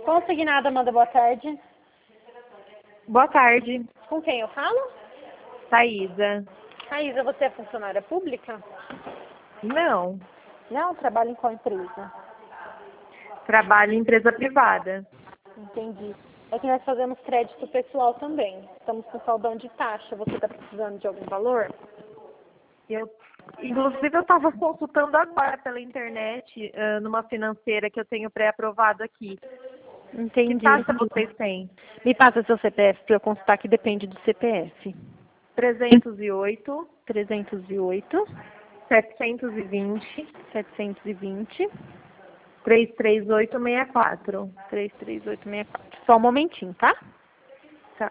Consignada, manda boa tarde. Boa tarde, Com quem eu falo? Thaísa. Raíza, você é funcionária pública? Não, Não, trabalha em qual empresa? trabalho em empresa privada. Entendi. É que nós fazemos crédito pessoal também. Estamos com saldão de taxa. Você está precisando de algum valor? Inclusive, eu estava consultando agora pela internet, numa financeira que eu tenho pré-aprovado aqui. Que Entendi. taxa vocês têm? Me passa seu CPF para eu consultar que depende do CPF. 308, 308 720, 720 33864. 33864. Só um momentinho, tá? Tá.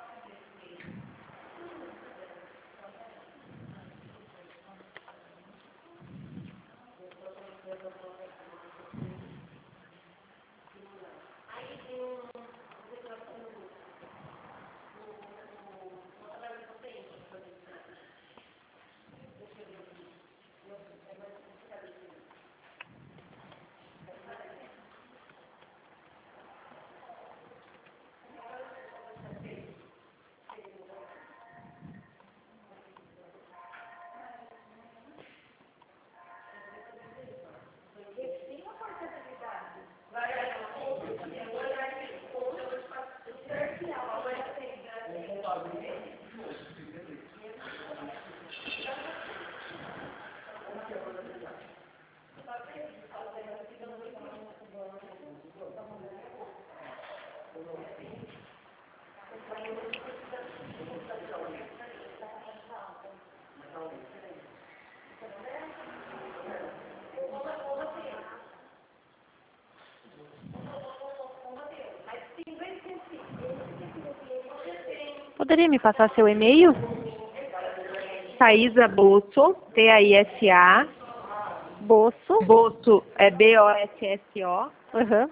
Poderia me passar seu e-mail? Thaísa Bosso, T-A-I-S-A. Bosso. Bosso é B-O-S-S-O, Aham.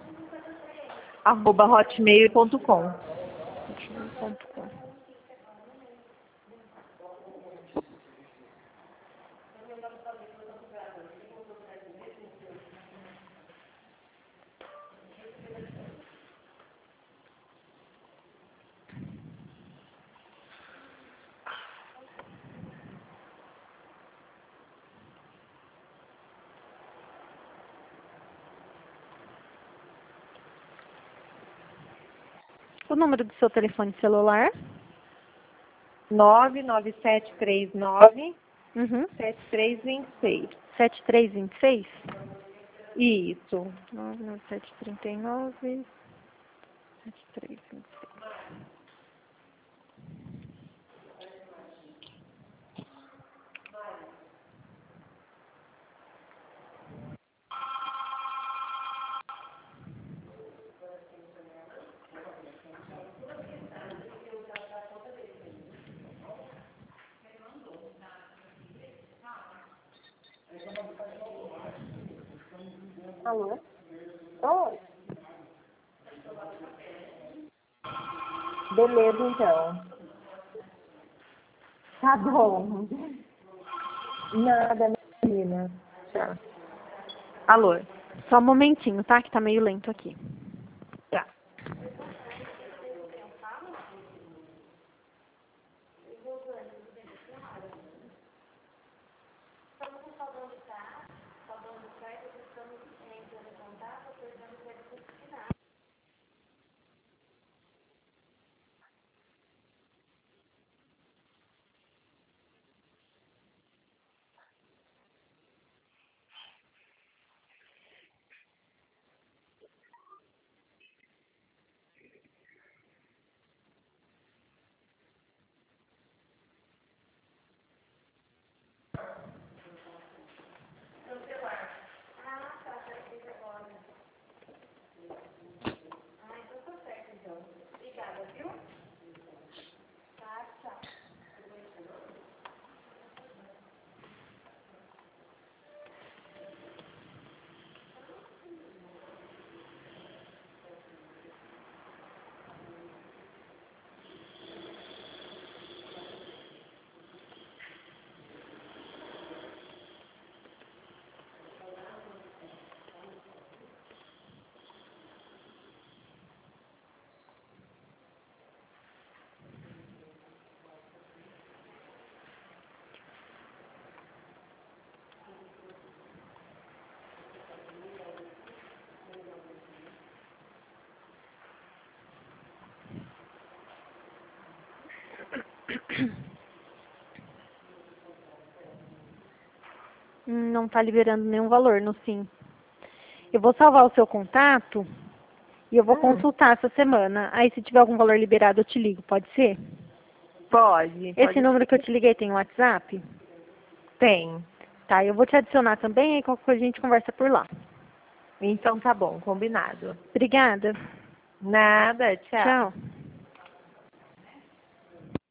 @hotmail.com. O número do seu telefone celular? 99739 Uhum. 7326. 7326? Isso. 99739 7326. Alô? Oi. Beleza, então. Tá bom. Nada, menina. Tchau. Alô? Só um momentinho, tá? Que tá meio lento aqui. Tá. Não tá liberando nenhum valor no Sim. Eu vou salvar o seu contato e eu vou consultar essa semana. Aí se tiver algum valor liberado eu te ligo, pode ser? Pode, Esse pode número ser. que eu te liguei tem WhatsApp? Tem. Tá, eu vou te adicionar também, aí qualquer coisa a gente conversa por lá. Então tá bom, combinado. Obrigada. Nada, tchau. Tchau.